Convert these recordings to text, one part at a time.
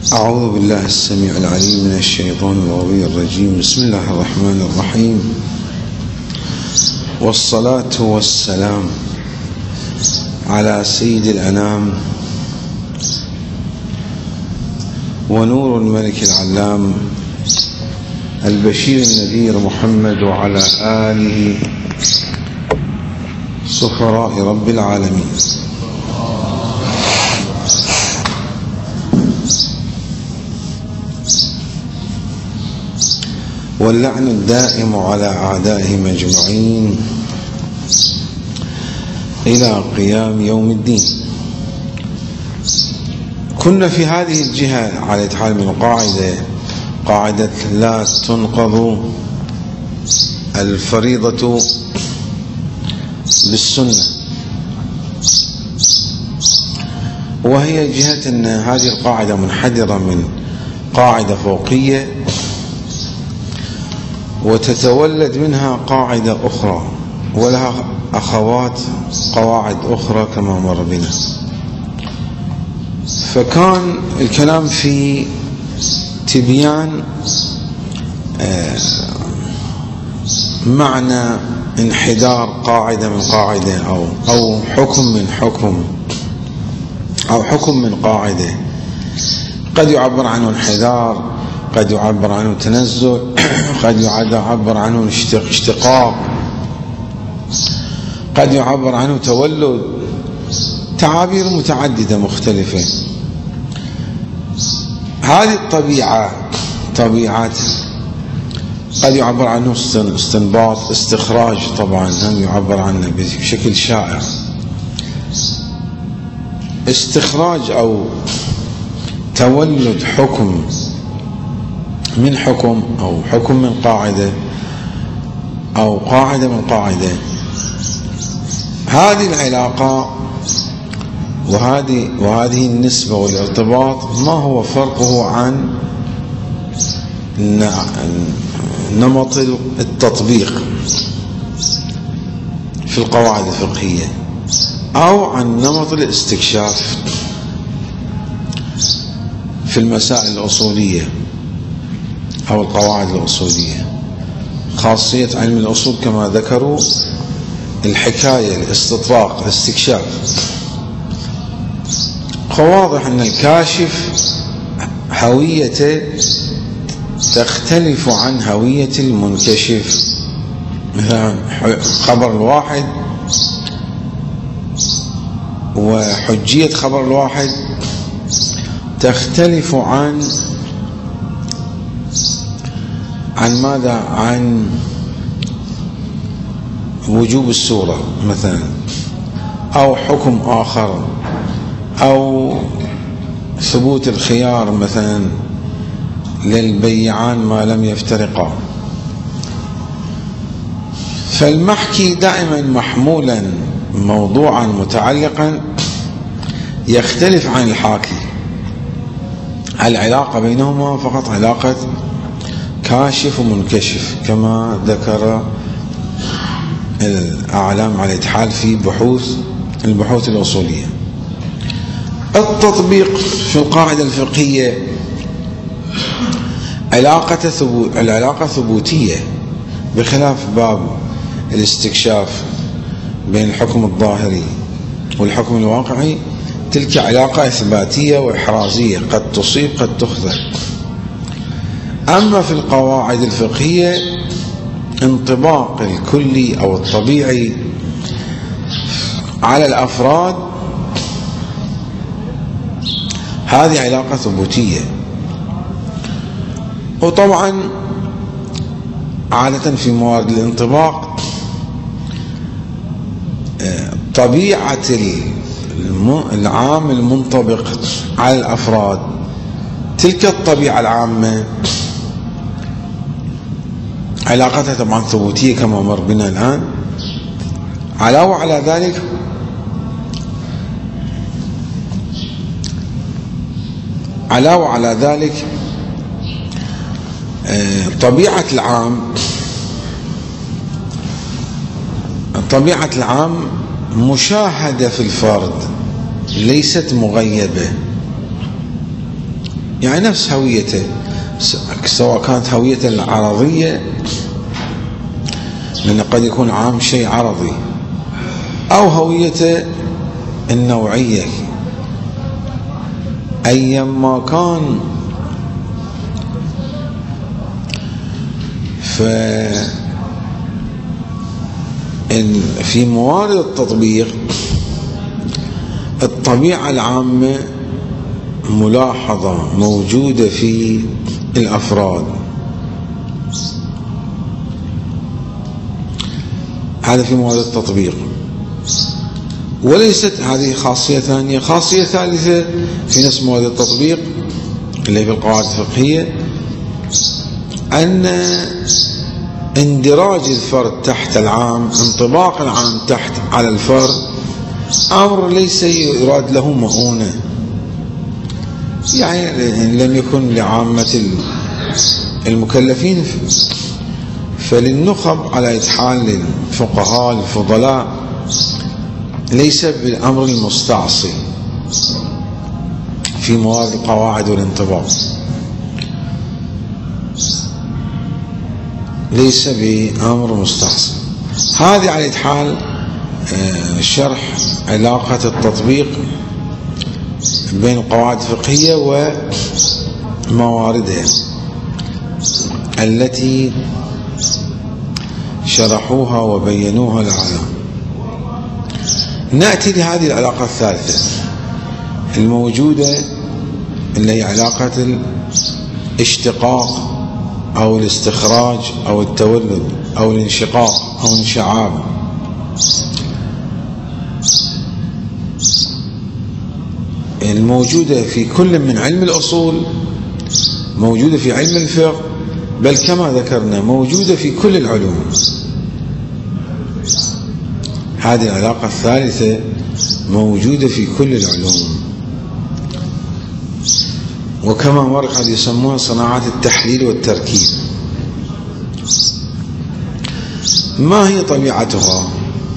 أعوذ بالله السميع العليم من الشيطان الغوي الرجيم. بسم الله الرحمن الرحيم، والصلاة والسلام على سيد الأنام ونور الملك العلام البشير النذير محمد وعلى آله سفراء رب العالمين. واللعن الدائم على أعدائهم أجمعين إلى قيام يوم الدين. كنا في هذه الجهة على حال من قاعدة لا تنقض الفريضة بالسنة، وهي جهة أن هذه القاعدة منحدرة من قاعدة فوقية وتتولد منها قاعدة أخرى ولها أخوات قواعد أخرى كما مر بنا. فكان الكلام في تبيان معنى انحدار قاعدة من قاعدة أو حكم من حكم أو حكم من قاعدة. قد يعبر عنه انحدار، قد يعبر عنه تنزل، قد يعبر عنه اشتقاق، قد يعبر عنه تولد، تعابير متعددة مختلفة. هذه طبيعات قد يعبر عنه استنباط، استخراج طبعا هم يعبر عنه بشكل شائع. استخراج أو تولد حكم من حكم أو حكم من قاعدة أو قاعدة من قاعدة. هذه العلاقة وهذه النسبة والارتباط ما هو فرقه عن نمط التطبيق في القواعد الفقهية أو عن نمط الاستكشاف في المسائل الأصولية أو القواعد الأصولية. خاصية علم الأصول كما ذكروا الحكاية، الاستطراق، الاستكشاف. فواضح أن الكاشف هويته تختلف عن هوية المنكشف. مثلا خبر الواحد وحجية خبر الواحد تختلف عن ماذا؟ عن وجوب السورة مثلا، أو حكم آخر، أو ثبوت الخيار مثلا للبيعان ما لم يفترقا. فالمحكي دائما محمولا موضوعا متعلقا يختلف عن الحاكي. العلاقة بينهما فقط علاقة كاشف ومنكشف كما ذكر الأعلام على الاتحاد في البحوث الأصولية. التطبيق في القاعدة الفقهية العلاقة ثبوتية، بخلاف باب الاستكشاف بين الحكم الظاهري والحكم الواقعي. تلك علاقة إثباتية وإحرازية، قد تصيب قد تخذل. أما في القواعد الفقهية انطباق الكلي أو الطبيعي على الأفراد، هذه علاقة ثبوتية. وطبعا عادة في موارد الانطباق طبيعة العام المنطبق على الأفراد، تلك الطبيعة العامة علاقتها طبعا ثبوتية كما مر بنا الآن. علاوة على ذلك طبيعة العام مشاهدة في الفرد، ليست مغيبة. يعني نفس هويته، سواء كانت هويته العرضية، لأن قد يكون عام شيء عرضي، أو هويته النوعية. أيما كان في موارد التطبيق الطبيعة العامة ملاحظة موجودة في الأفراد. هذا في موارد التطبيق. وليست هذه خاصية ثانية. خاصية ثالثة في نفس موارد التطبيق اللي في القواعد الفقهية، أن اندراج الفرد تحت العام، انطباق العام تحت على الفرد، أمر ليس يراد له مؤونة. يعني لم يكن لعامة المكلفين، فللنخب على إتحال للفقهاء الفضلاء ليس بالأمر المستعصي في موارد القواعد والانطباق، ليس بأمر مستعصي. هذه على إتحال شرح علاقة التطبيق بين القواعد الفقهية ومواردها التي شرحوها وبينوها العلماء. نأتي لهذه العلاقة الثالثة الموجودة، اللي هي علاقة الاشتقاق أو الاستخراج أو التولد أو الانشقاق أو الانشعاب. الموجودة في كل من علم الأصول، موجودة في علم الفقه، بل كما ذكرنا موجودة في كل العلوم. هذه العلاقة الثالثة موجودة في كل العلوم، وكما مر قد يسموها صناعات التحليل والتركيب. ما هي طبيعتها؟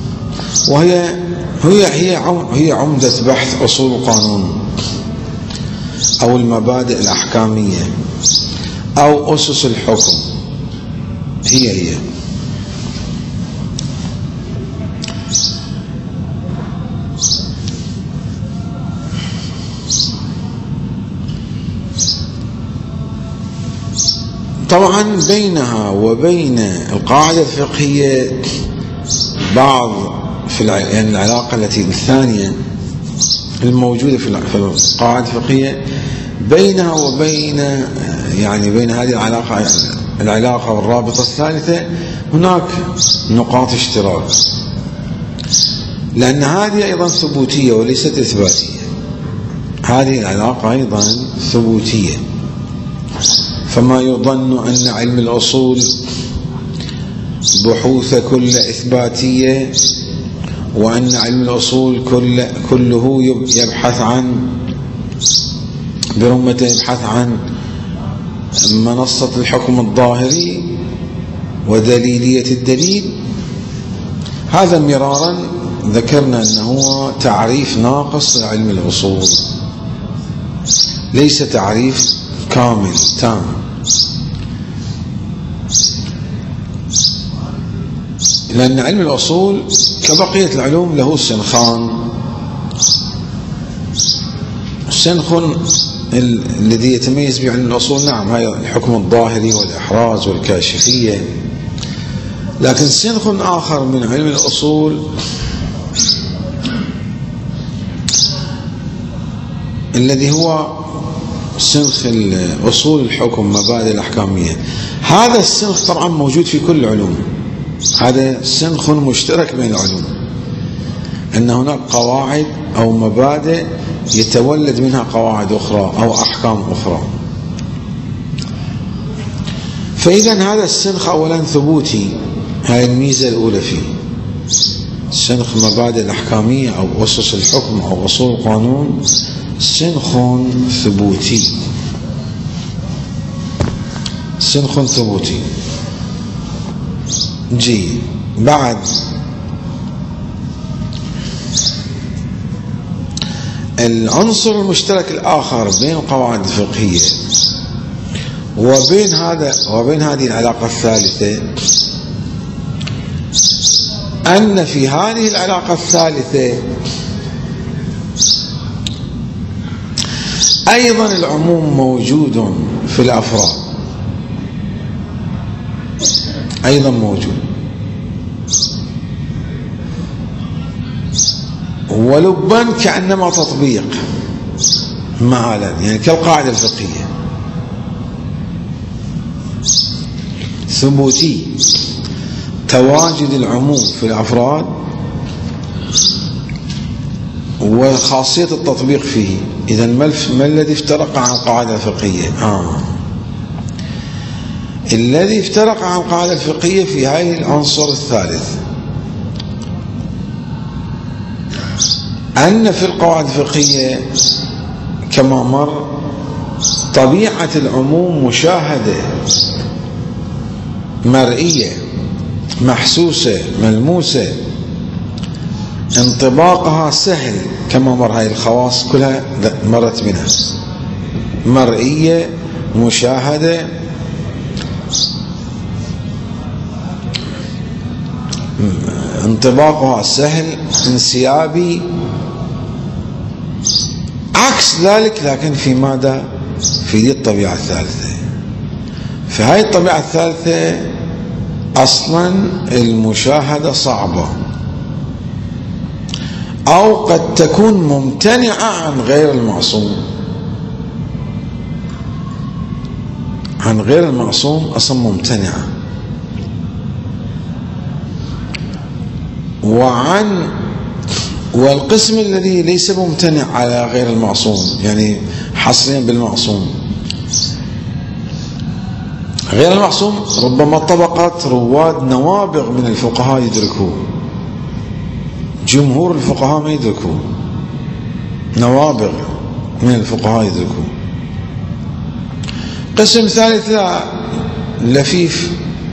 هي عمدة بحث أصول القانون أو المبادئ الأحكامية أو أسس الحكم. هي طبعا بينها وبين القاعدة الفقهية بعض يعني العلاقة التي الثانية الموجودة في القاعدة الفقهية، بينها وبين يعني بين هذه العلاقة والرابطة الثالثة هناك نقاط اشتراك، لأن هذه أيضا ثبوتية وليست إثباتية. هذه العلاقة أيضا ثبوتية، فما يظن أن علم الأصول بحوث كل إثباتية، وأن علم الأصول كله يبحث عن برمته، يبحث عن منصة الحكم الظاهري ودليلية الدليل. هذا مرارا ذكرنا أنه تعريف ناقص لعلم الأصول، ليس تعريف كامل تام. لأن علم الأصول كبقية العلوم له سنخان. السنخ الذي يتميز به علم الأصول نعم هي الحكم الظاهري والإحراز والكاشفية، لكن سنخ آخر من علم الأصول الذي هو سنخ أصول الحكم مبادئ الأحكامية. هذا السنخ طبعا موجود في كل العلوم، هذا سنخ مشترك بين العلوم، أن هناك قواعد أو مبادئ يتولد منها قواعد أخرى أو أحكام أخرى. فإذا هذا السنخ أولا ثبوتي، هاي الميزة الأولى فيه. سنخ مبادئ الأحكامية أو أسس الحكم أو أصول القانون سنخ ثبوتي، سنخ ثبوتي. جيد. بعد العنصر المشترك الآخر بين القواعد الفقهية وبين هذه العلاقة الثالثة أن في هذه العلاقة الثالثة أيضا العموم موجود في الأفراد، أيضا موجود، ولبا كأنما تطبيق معالا، يعني كالقاعدة الفقهية ثبوتي تواجد العموم في الأفراد وخاصية التطبيق فيه. إذا ما الذي افترق عن القاعدة الفقهية؟ الذي افترق عن القاعدة الفقهية في هذه العنصر الثالث أن في القواعد الفقهية كما مر طبيعة العموم مشاهدة مرئية محسوسة ملموسة، انطباقها سهل كما مر. هاي الخواص كلها مرت بنا، مرئية مشاهدة انطباقها سهل انسيابي، عكس ذلك لكن في ماذا؟ في دي الطبيعة الثالثة. فهاي الطبيعة الثالثة أصلا المشاهدة صعبة أو قد تكون ممتنعة عن غير المعصوم. عن غير المعصوم أصلا ممتنعة، والقسم الذي ليس ممتنع على غير المعصوم، يعني حصريا بالمعصوم. غير المعصوم ربما طبقة رواد نوابغ من الفقهاء يدركوه، جمهور الفقهاء ما يدركوه، نوابغ من الفقهاء يدركوه. قسم ثالث لا، لفيف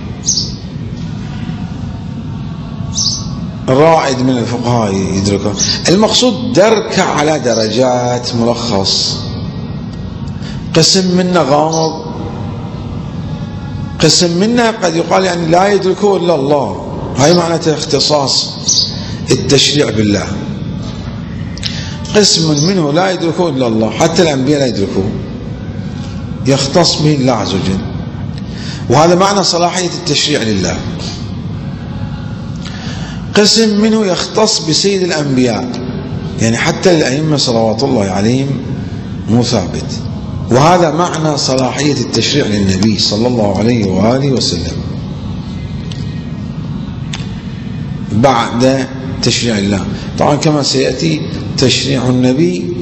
رائد من الفقهاء يدركه. المقصود درك على درجات، ملخص. قسم منا غامض، قسم منا قد يقال يعني لا يدركه إلا الله، هاي معناته اختصاص التشريع بالله. قسم منه لا يدركه إلا الله، حتى الأنبياء لا يدركوه، يختص به الله عز وجل، وهذا معنى صلاحية التشريع لله. قسم منه يختص بسيد الأنبياء، يعني حتى الأئمة صلوات الله عليهم مو ثابت، وهذا معنى صلاحية التشريع للنبي صلى الله عليه وآله وسلم بعد تشريع الله. طبعا كما سيأتي تشريع النبي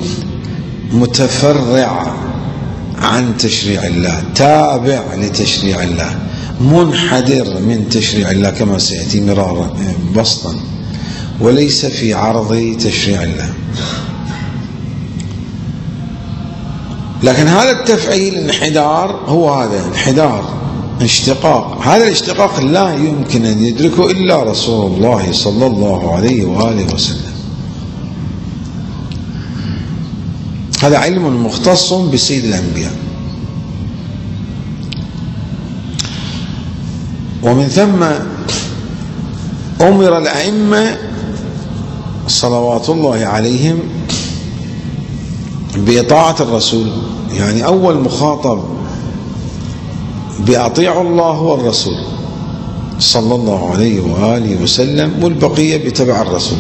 متفرع عن تشريع الله، تابع لتشريع الله، منحدر من تشريع الله كما سيأتي مرارا بسطا، وليس في عرض تشريع الله. لكن هذا التفعيل انحدار، هو هذا انحدار اشتقاق، هذا الاشتقاق لا يمكن أن يدركه إلا رسول الله صلى الله عليه وآله وسلم. هذا علم مختص بسيد الأنبياء. ومن ثم أمر الأئمة صلوات الله عليهم بإطاعة الرسول، يعني أول مخاطب بأطيعوا الله والرسول صلى الله عليه وآله وسلم، والبقية بتبع الرسول.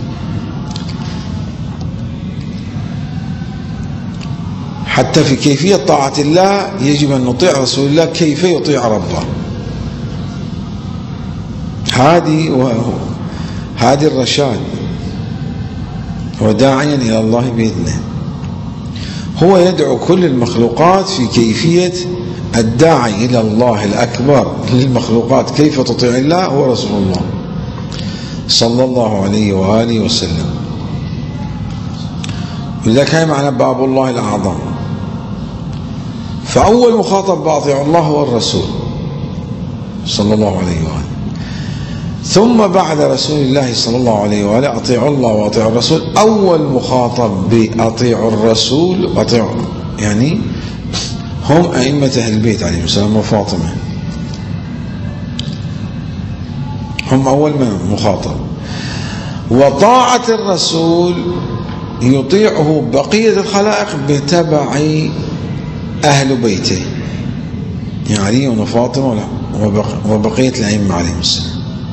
حتى في كيفية طاعة الله يجب أن نطيع رسول الله كيف يطيع ربه. هذه الرشاد، وداعيا إلى الله بإذنه. هو يدعو كل المخلوقات في كيفية الداعي إلى الله الأكبر للمخلوقات كيف تطيع الله هو رسول الله صلى الله عليه وآله وسلم. لذلك هي معنى باب الله الأعظم. فأول مخاطب بأطيع الله هو الرسول صلى الله عليه وآله. ثم بعد رسول الله صلى الله عليه وآله أطيعوا الله وأطيعوا الرسول. أول مخاطب بأطيعوا الرسول أطيعوا يعني هم أئمة أهل البيت عليهم السلام وفاطمة، هم أول من مخاطب. وطاعة الرسول يطيعه بقية الخلائق بتبع أهل بيته، يعني علي وفاطمة وبقية الأئمة عليهم السلام،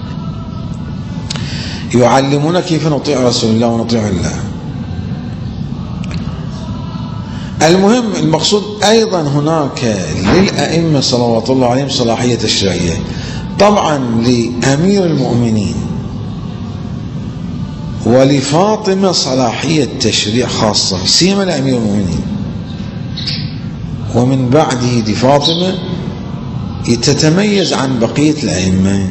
يعلمون كيف نطيع رسول الله ونطيع الله. المهم المقصود أيضا هناك للأئمة صلوات الله عليهم صلاحية تشريعية. طبعا لأمير المؤمنين ولفاطمة صلاحية تشريع خاصة، سيما لأمير المؤمنين، ومن بعده لفاطمة تتميز عن بقية الأئمة.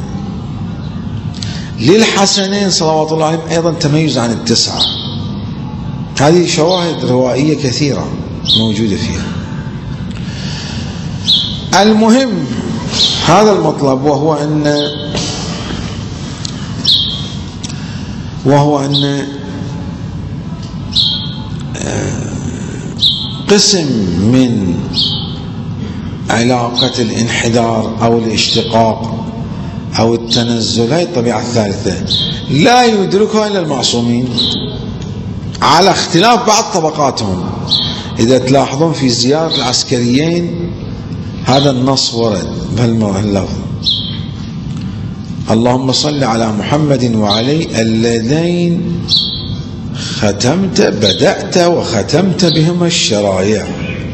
للحسنين صلوات الله عليهم أيضا تميز عن التسعة. هذه شواهد روائية كثيرة موجودة فيها. المهم هذا المطلب، وهو أن قسم من علاقة الانحدار أو الاشتقاق أو التنزل، هذه الطبيعة الثالثة لا يدركها إلا المعصومين على اختلاف بعض طبقاتهم. إذا تلاحظون في زيارة العسكريين هذا النص ورد بهاللفظ: اللهم صل على محمد وعلي اللذين بدأت وختمت بهما الشرائع،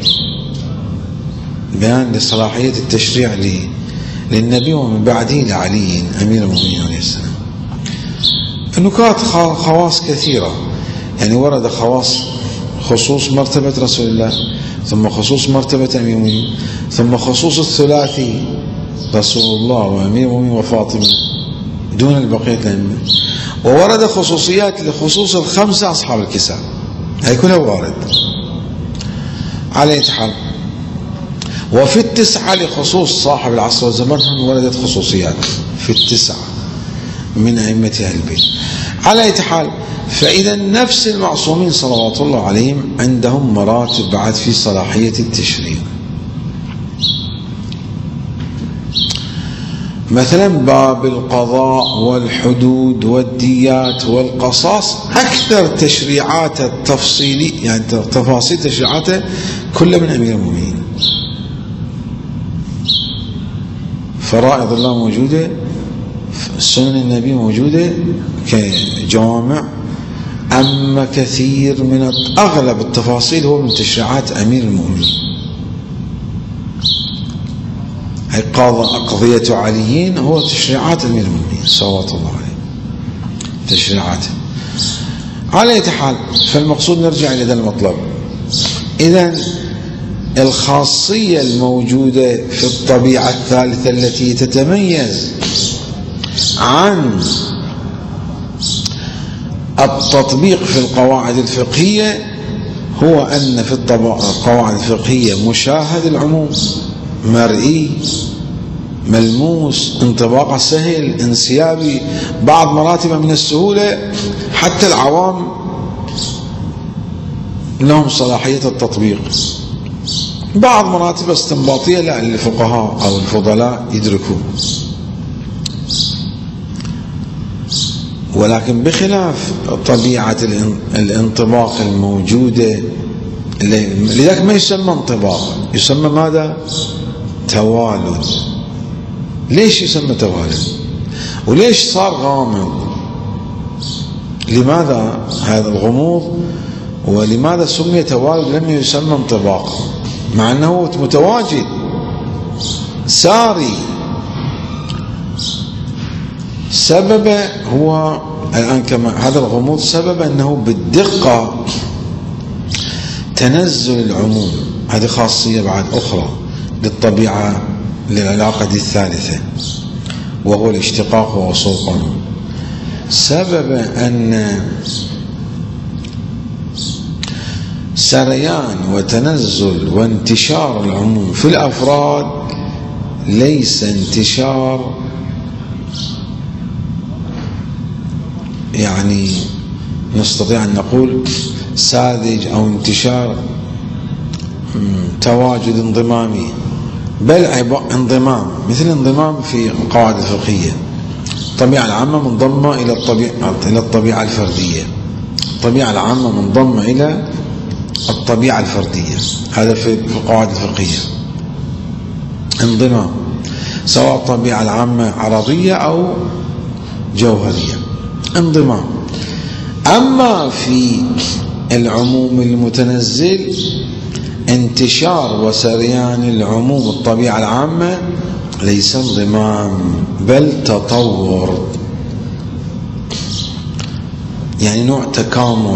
بيان لصلاحية التشريع للنبي ومن بعده لعلي أمير المؤمنين عليه السلام. النكات خواص كثيرة، يعني ورد خصوص مرتبة رسول الله، ثم خصوص مرتبة أمير المؤمنين، ثم خصوص الثلاثي رسول الله وأمير المؤمنين وفاطمة دون البقية الأئمة، وورد خصوصيات لخصوص الخمسة أصحاب الكساء، هي كلها وارد على أي حال. وفي التسعة لخصوص صاحب العصر والزمان وردت خصوصيات في التسعة من أئمة أهل البيت على أي حال. فإذا نفس المعصومين صلوات الله عليهم عندهم مراتب بعد في صلاحية التشريع. مثلا باب القضاء والحدود والديات والقصاص أكثر تشريعات التفصيلي، يعني تفاصيل تشريعاته كل من أمير المؤمنين. فرائض الله موجودة، سنن النبي موجودة كجوامع، أما كثير من أغلب التفاصيل هو من تشريعات أمير المؤمنين. هي قضية عليين هو تشريعات أمير المؤمنين صلوات الله عليه، تشريعاته على أي حال. فالمقصود نرجع إلى هذا المطلب. إذن الخاصية الموجودة في الطبيعة الثالثة التي تتميز عن التطبيق في القواعد الفقهية هو أن في القواعد الفقهية مشاهد العموم، مرئي، ملموس، انطباق سهل، انسيابي، بعض مراتب من السهولة حتى العوام لهم صلاحية التطبيق، بعض مراتب استنباطية لا الفقهاء أو الفضلاء يدركون. ولكن بخلاف طبيعة الانطباق الموجودة، لذلك ما يسمى انطباق، يسمى ماذا؟ توالد. ليش يسمى توالد؟ وليش صار غامض؟ لماذا هذا الغموض؟ ولماذا سمي توالد لم يسمى انطباق مع أنه متواجد ساري؟ سبب هو الآن كما هذا الغموض سبب أنه بالدقة تنزل العموم، هذه خاصية بعد أخرى للطبيعة للعلاقة دي الثالثة وهو الاشتقاق ووصول قانون. سبب أن سريان وتنزل وانتشار العموم في الأفراد ليس انتشار يعني نستطيع أن نقول ساذج أو انتشار تواجد انضمامي، بل انضمام، مثل انضمام في القواعد الفقهية. الطبيعة العامة منضمة إلى الطبيعة الفردية، الطبيعة العامة منضمة إلى الطبيعة الفردية، هذا في القواعد الفقهية انضمام، سواء الطبيعة العامة عرضية أو جوهرية، انضمام. أما في العموم المتنزل انتشار وسريان العموم الطبيعة العامة ليس انضمام بل تطور، يعني نوع تكامل،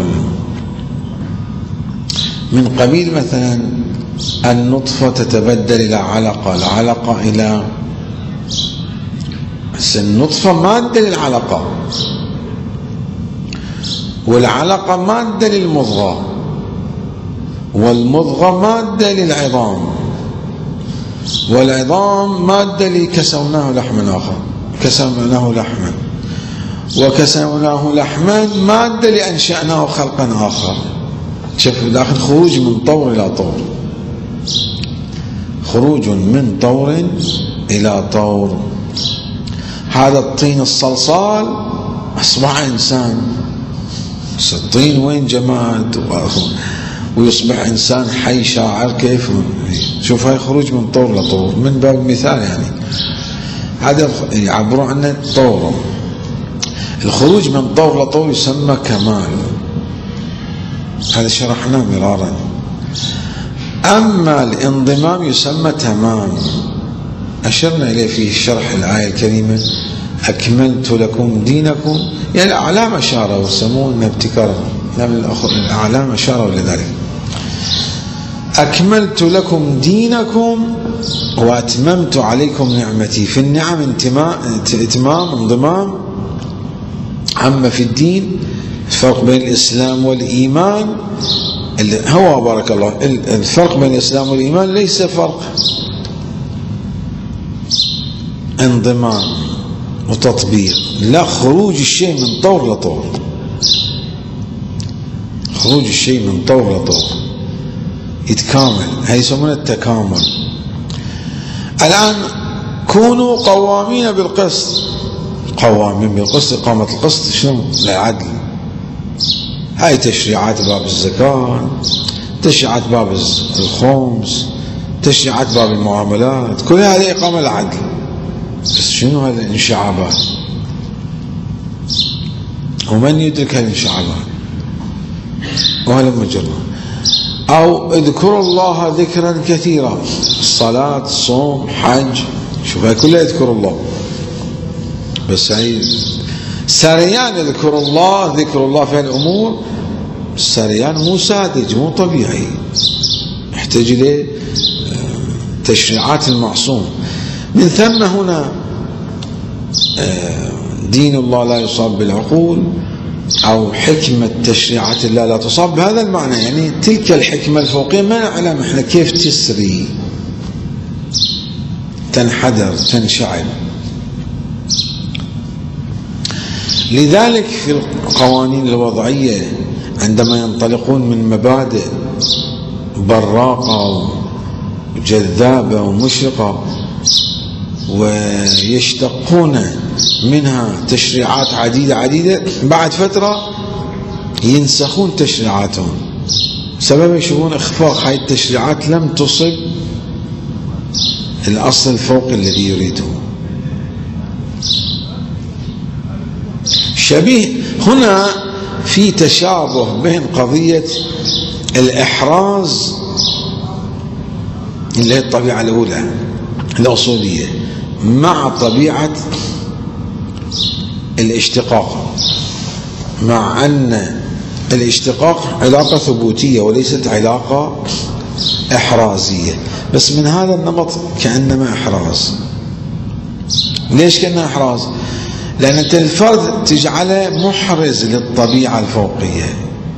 من قبيل مثلا النطفة تتبدل إلى علقة، العلقة إلى النطفة مادة للعلقة، والعلقة مادة للمضغة، والمضغة مادة للعظام، والعظام مادة لكسوناه لحما آخر، كسوناه لحما، وكسوناه لحما مادة لأنشأناه خلقا آخر. شوف داخل خروج من طور إلى طور، خروج من طور إلى طور. هذا الطين الصلصال أصبح إنسان، بس الطين وين جماد ويصبح إنسان حي شاعر كيف؟ شوف هاي خروج من طور لطور، من باب مثال يعني هذا يعبروا عنه طور. الخروج من طور لطور يسمى كمال، هذا شرحناه مرارا. أما الانضمام يسمى تمام، أشرنا إليه في شرح الآية الكريمة أكملت لكم دينكم، يعني الأعلام أشاروا وسموه ابتكارا، الأعلام أشاروا لذلك. أكملت لكم دينكم وأتممت عليكم نعمتي. في النعم اتمام انضمام. أما في الدين الفرق بين الإسلام والإيمان هو بارك الله، الفرق بين الإسلام والإيمان ليس فرق انضمام وتطبيق، لا، خروج الشيء من طور لطور، خروج الشيء من طور لطور يتكامل، هي يسمونه التكامل. الآن كونوا قوامين بالقسط، قوامين بالقسط، إقامة القسط شنو؟ العدل. هاي تشريعات باب الزكاة، تشريعات باب الخمس، تشريعات باب المعاملات، كل هذه إقامة العدل. بس شنو هذه الانشعابات؟ ومن يدرك هذه الانشعابات؟ وهل مجرد أو اذكروا الله ذكرا كثيرا، الصلاة، الصوم، حج، شوف هاي كلها يذكر الله، بس هاي سريان ذكر الله في الأمور، سريان مو ساذج، مو طبيعي، يحتاج إليه تشريعات المعصوم. من ثم هنا دين الله لا يصاب بالعقول، أو حكمة تشريعات الله لا تصاب بهذا المعنى، يعني تلك الحكمة الفوقية ما نعلم احنا كيف تسري، تنحدر، تنشعب. لذلك في القوانين الوضعية عندما ينطلقون من مبادئ براقة وجذابة ومشرقة ويشتقون منها تشريعات عديدة، بعد فترة ينسخون تشريعاتهم، سبب يشوفون إخفاق هاي التشريعات لم تصب الأصل الفوقي الذي يريده. شبيه هنا في تشابه بين قضية الإحراز اللي هي الطبيعة الأولى الأصولية مع طبيعة الاشتقاق، مع أن الاشتقاق علاقة ثبوتية وليست علاقة إحرازية، بس من هذا النمط كأنما إحراز. ليش كأنما إحراز؟ لأن أنت الفرد تجعله محرز للطبيعة الفوقية،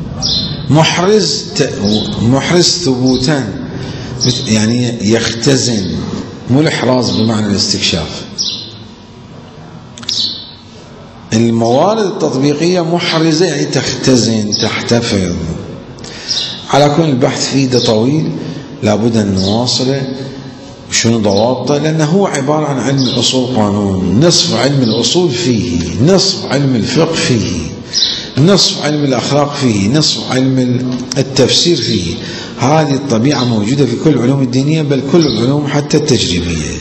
محرز ثبوتا، يعني يختزن، مو الإحراز بمعنى الاستكشاف. الموارد التطبيقية محرزة، يعني تختزن تحتفظ. على كل البحث فيه ده طويل، لابد أن نواصله. شنو ضوابطه؟ لأنه هو عبارة عن علم الأصول قانون، نصف علم الأصول فيه، نصف علم الفقه فيه، نصف علم الأخلاق فيه، نصف علم التفسير فيه. هذه الطبيعة موجودة في كل العلوم الدينية، بل كل العلوم حتى التجريبية،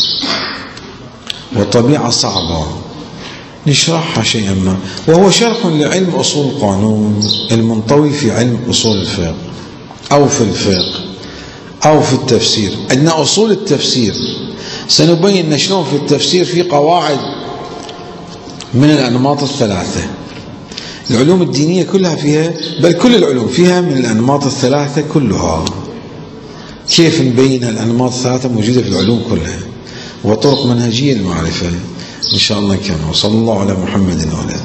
والطبيعة صعبة نشرحها شيئا ما. وهو شرح لعلم أصول القانون المنطوي في علم أصول الفقه أو في الفقه أو في التفسير. عندنا أصول التفسير، سنبين شلون في التفسير في قواعد من الأنماط الثلاثة. العلوم الدينية كلها فيها، بل كل العلوم فيها من الأنماط الثلاثة كلها. كيف نبين الأنماط الثلاثة موجودة في العلوم كلها، وطرق منهجية للمعرفة. إن شاء الله كان. وصلى الله على محمد وعلى آله.